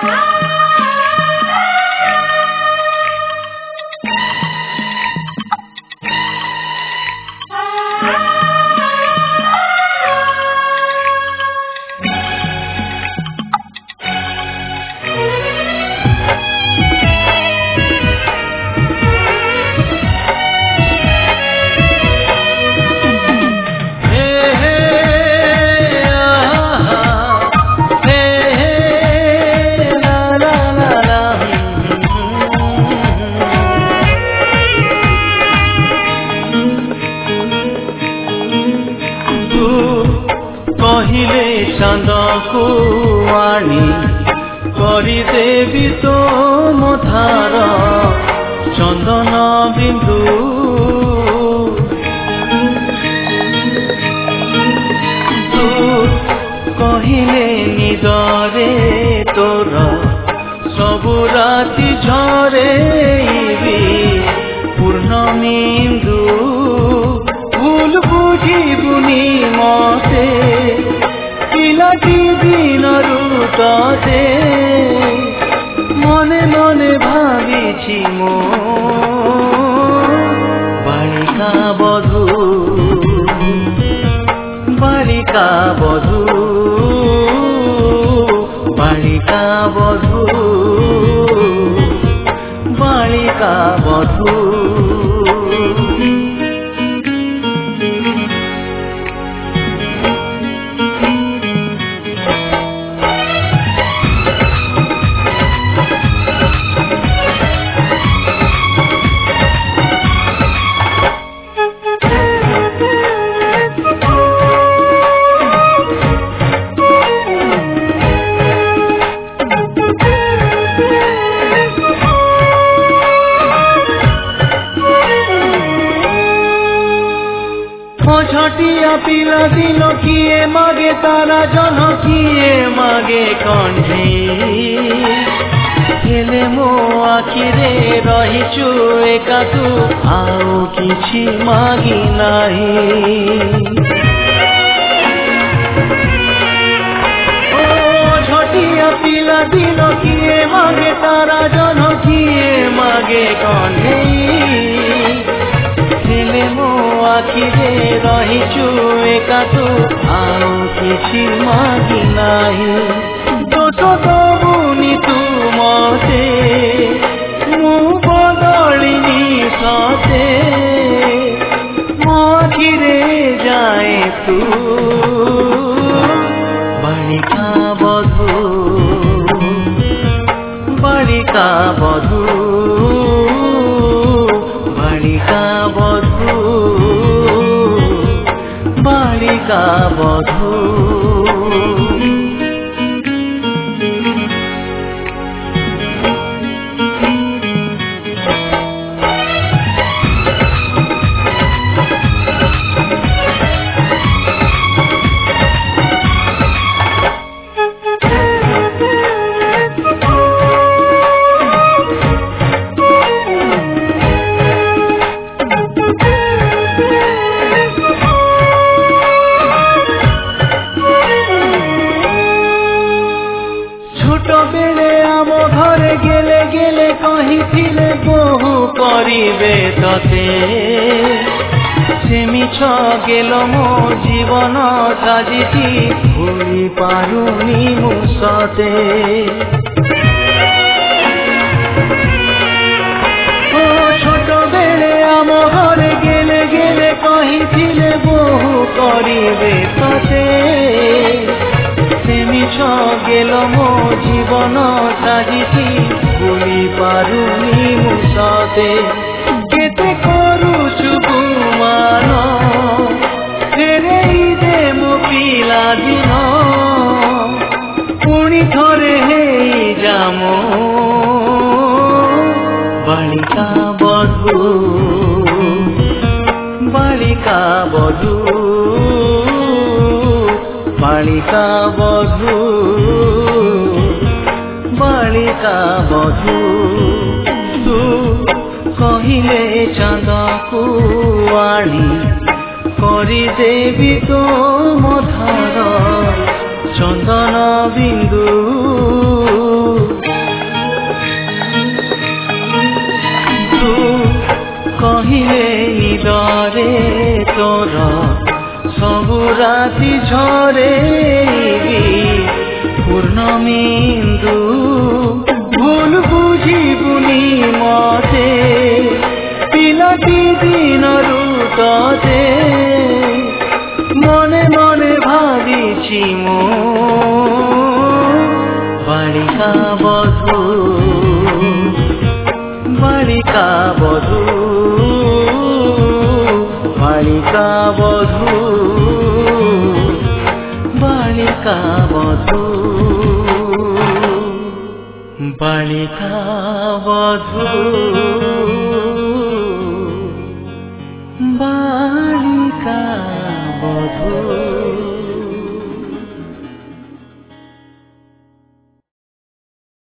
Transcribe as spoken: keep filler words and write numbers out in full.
कहिले चांद को आनी करी देवी तो मथार चंदन बिंदु तू कहिले निदरे तोर सबु राति झरे पूर्णमिंदु भूल बुझिबुनी मते पिलाटी दिन रुतते मने मने भाविछि मो बालिका बधू बालिका बधू बालिका बधू बालिका बधू छटिया पिला दिन किए मागे तारा जन किए मागे कंठी हेले मो आखिरे रहिछु एका तू आउ किछि मागी नाही ओ छटिया पिला दिन किए मागे तारा जन किए मागे कंठी मो आखिरे रहिछु एका तू आउ किछि मागी नाही दोष दबुनी तू मते मु बदलिनी सते मो आखिरे जाए तू बालिका बधू बालिका बधू बालिका बधू बालिका बधू करिबे तते सेमी छ गेलो मो जीवन साजिति भूली पारुनी मुसते ओ छोट बेले आम घरे गेले गेले कहिथिले बहु करिबे तते सेमी छ गेलो मो जीवन साजिति भूली पारुनी मुसते केते करूछु गुमान फेरेई दे मो पिला दिन पुणी थरे हेई जामो बालिका बधू बालिका बधू बालिका बधू बालिका बधू तू कहिले चांद को आनी करी देवी तो मथार चंदन बिंदु ঝরে পূর্ণমিন্দু ভুল বুঝিবুনি মতে পিলাটি দিনরু ততে মনে মনে ভাবিছি মো বালিকা বধূ বালিকা বধূ বালিকা বধূ বালিকা বধূ বালিকা বধূ বালিকা বধূ।